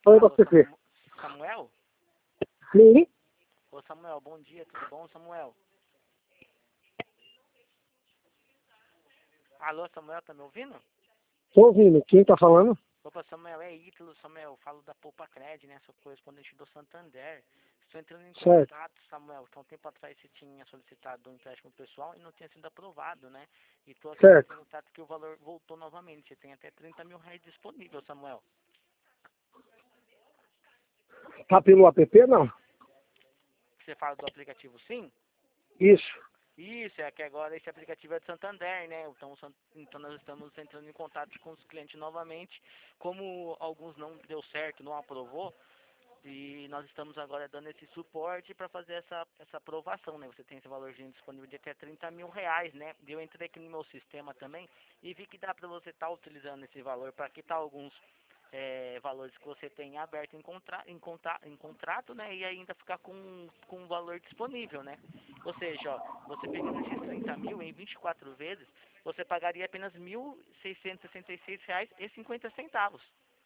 Oi, Alô, você. Samuel? Sim, Ô Samuel, bom dia, tudo bom, Samuel? Alô, Samuel, tá me ouvindo? tô ouvindo. Quem tá falando? Opa, Samuel, é Ítalo, Samuel, falo da Poupa Cred, né, sou correspondente do Santander. Estou entrando em Certo. contato, Samuel, que há um tempo atrás você tinha solicitado um empréstimo pessoal e não tinha sido aprovado, né? E estou aqui em Certo. contato que o valor voltou novamente, você tem até 30 mil reais disponível, Samuel. Tá pelo app, não? Você fala do aplicativo Sim? Isso. Isso, é que agora esse aplicativo é de Santander, né? Então nós estamos entrando em contato com os clientes novamente. Como alguns não deu certo, não aprovou, e nós estamos agora dando esse suporte para fazer essa aprovação, né? Você tem esse valorzinho disponível de até 30 mil reais, né? Eu entrei aqui no meu sistema também e vi que dá para você estar utilizando esse valor para quitar alguns valores que você tem aberto em contrato, né? E ainda ficar com um valor disponível, né? Ou seja, ó, você pegando esses 30 mil em 24 vezes, você pagaria apenas R$ 1.666,50.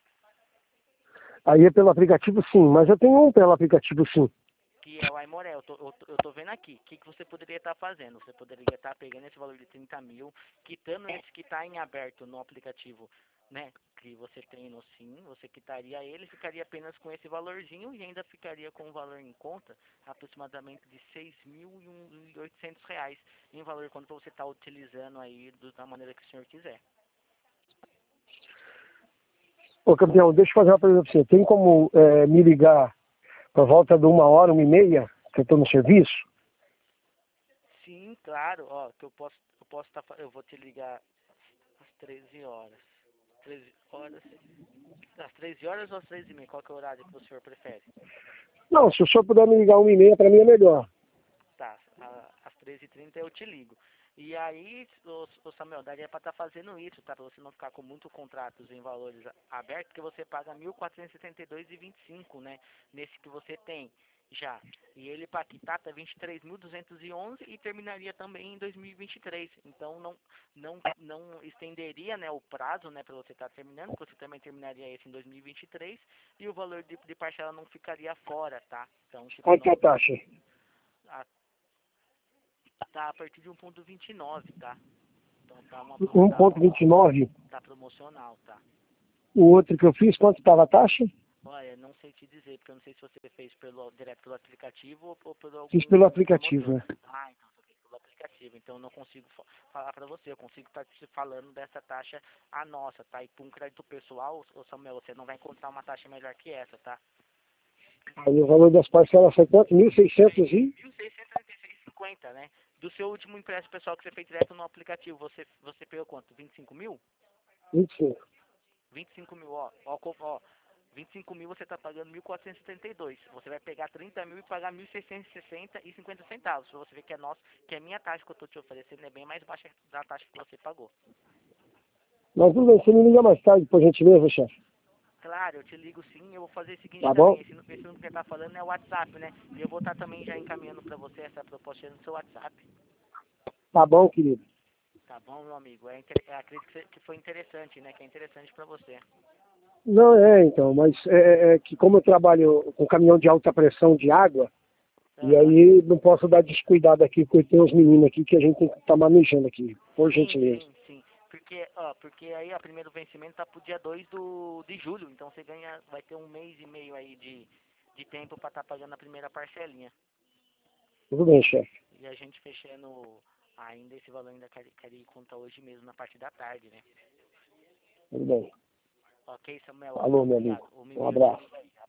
Aí é pelo aplicativo, sim. Mas eu tenho um pelo aplicativo, sim. Que é o Aimoré. Eu tô vendo aqui. O que você poderia estar fazendo? Você poderia estar pegando esse valor de 30 mil, quitando esse que está em aberto no aplicativo, né? Que você tem no Sim, você quitaria ele, ficaria apenas com esse valorzinho e ainda ficaria com o valor em conta, aproximadamente de R$ 6.800 em valor quando você está utilizando aí da maneira que o senhor quiser. Ô, campeão, deixa eu fazer uma pergunta pra você. Tem como me ligar por volta de 1 hora, 1h30, que eu tô no serviço? Sim, claro. Ó, que eu vou te ligar às 13 horas. 13 horas. Às 13 horas ou às 13h30? Qual que é o horário que o senhor prefere? Não, se o senhor puder me ligar 1h30, pra mim é melhor. Tá, às 13h30 eu te ligo. E aí, ô Samuel, daria para estar fazendo isso, tá? Para você não ficar com muitos contratos em valores abertos, que você paga R$ 1.472,25, né? Nesse que você tem já. E ele para quitar tá 23.211 e terminaria também em 2023. Então não estenderia, né, o prazo, né, para você estar terminando, porque você também terminaria esse em 2023 e o valor de parcela não ficaria fora, tá? Então, tipo, Quanto que é não a taxa? tá a partir de 1,29, tá? Então um ponto vinte e nove. tá promocional, tá? O outro que eu fiz, quanto estava a taxa? Olha, não sei te dizer, porque eu não sei se você fez direto pelo aplicativo ou por Fiz pelo algum aplicativo, promotor. né? Ah, então você fez pelo aplicativo. Então eu não consigo falar pra você, eu consigo estar te falando dessa taxa a nossa, tá? E por um crédito pessoal, ô Samuel, você não vai encontrar uma taxa melhor que essa, tá? Aí o valor das parcelas foi quanto? 1.600 e... 1.636,50, né? Do seu último empréstimo pessoal que você fez direto no aplicativo, você pegou quanto? 25 mil? 25. 25 mil, ó, 25 mil você está pagando 1.472. Você vai pegar 30 mil e pagar 1.660,50. Pra você ver que é nosso, que a minha taxa que eu estou te oferecendo é bem mais baixa da taxa que você pagou. Mas tudo bem, você me liga mais tarde, por gentileza, chefe. Claro, eu te ligo sim, eu vou fazer o seguinte Tá bom? também, esse número que você está falando é o WhatsApp, né? E eu vou estar também já encaminhando para você essa proposta no seu WhatsApp. Tá bom, querido. Tá bom, meu amigo? Acredito que foi interessante, né? Que é interessante para você. Não, então, mas é que como eu trabalho com caminhão de alta pressão de água, e Aham. aí não posso dar descuidado aqui, porque tem uns meninos aqui que a gente tem que estar manejando aqui, por Sim, gentileza. sim, sim. Porque aí o primeiro vencimento tá pro dia 2 de julho, então você vai ter 1 mês e meio aí de tempo para estar pagando a primeira parcelinha. Tudo bem, chefe. E a gente fechando ainda esse valor ainda queria contar hoje mesmo na parte da tarde, né? Tudo bem. Ok, Samuel, Alô, muito meu obrigado. amigo. Um 1h30 eu te abraço. ligo aí.